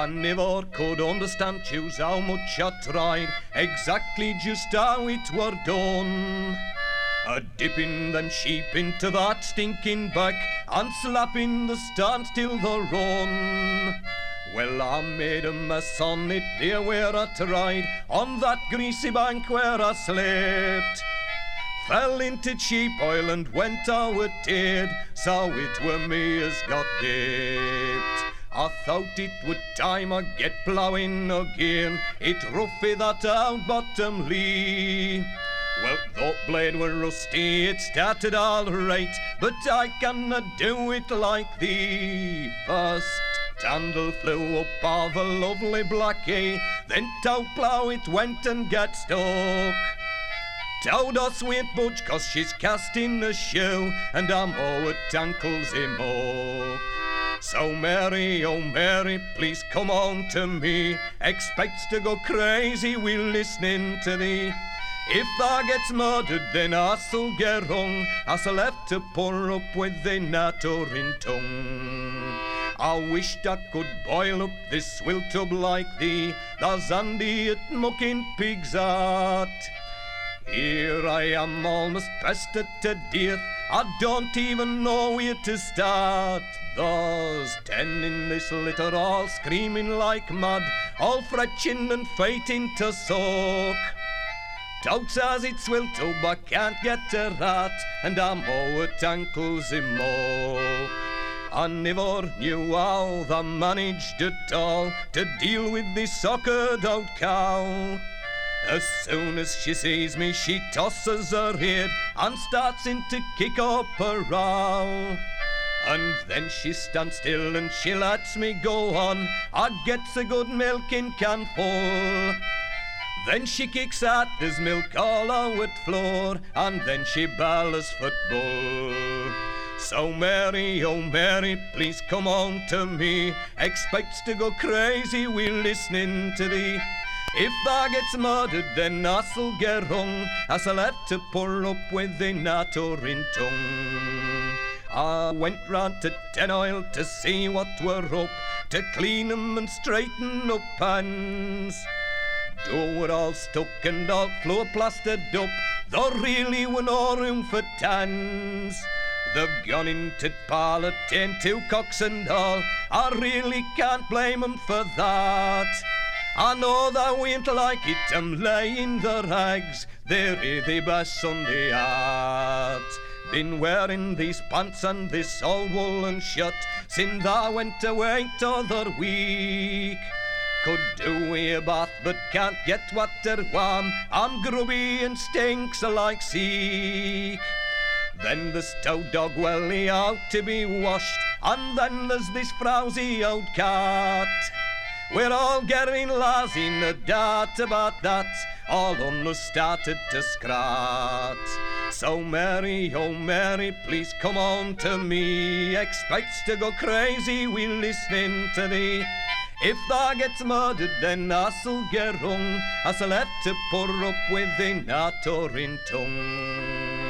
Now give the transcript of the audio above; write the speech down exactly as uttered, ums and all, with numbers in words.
never could understand choose how much I tried, exactly just how it were done. A dipping them sheep into that stinking back and slapping the stand till the run. Well, I made a mess on it there where I tried, on that greasy bank where I slept. Fell into cheap oil and went out dead, so it were me as got dipped. I thought it would time I get ploughing again, it roughy that out bottomly. Well, the blade were rusty, it started all right, but I cannot do it like thee. First, Tandle flew up of a lovely blackie, then tow plough it went and got stuck. Tow does wait budge, cause she's casting a shoe, and I'm o'er ankles him up. So Mary, oh Mary, please come on to me, expects to go crazy, we listening to thee. If thou gets murdered, then I shall get hung, I shall have to pour up with the nattering tongue. I wished I could boil up this swill tub like thee, there's Andy at mucking pigs at. Here I am almost pestered to death, I don't even know where to start. There's ten in this litter all screaming like mad, all fretching and fighting to suck. Dogs as it's will too, but can't get a rat, and I'm o'er ankles in muck. I never knew how they managed at all to deal with this suckered out cow. As soon as she sees me, she tosses her head and starts in to kick up a row. And then she stands still and she lets me go on, I gets a good milking can full. Then she kicks at this milk all over the floor, and then she ballers football. So Mary, oh Mary, please come on to me, expects to go crazy, we listening to thee. If thou gets murdered, then I shall get hung, I shall have to pour up with the nattering tongue. I went round to Ten Oil to see what were up, to clean 'em and straighten up pans. Dough were all stuck and all floor plastered up, there really were no room for tans. They've gone into parlour, ta'en two cocks and all, I really can't blame 'em for that. I know they won't like it, I'm laying the rags, they're the best Sunday art. Been wearing these pants and this old woolen shirt since I went away t'other week. Could do wi' a bath but can't get water warm, I'm grubby and stinks like seek. Then there's tow dog, well he ought to be washed, and then there's this frowsy old cat. We're all getting lazy, no doubt about that, all on us started to scrat. So Mary, oh Mary, please come on to me, expects to go crazy, we listening to thee. If thou gets murdered, then I shall get hung, I shall have to pour up with the nattering tongue.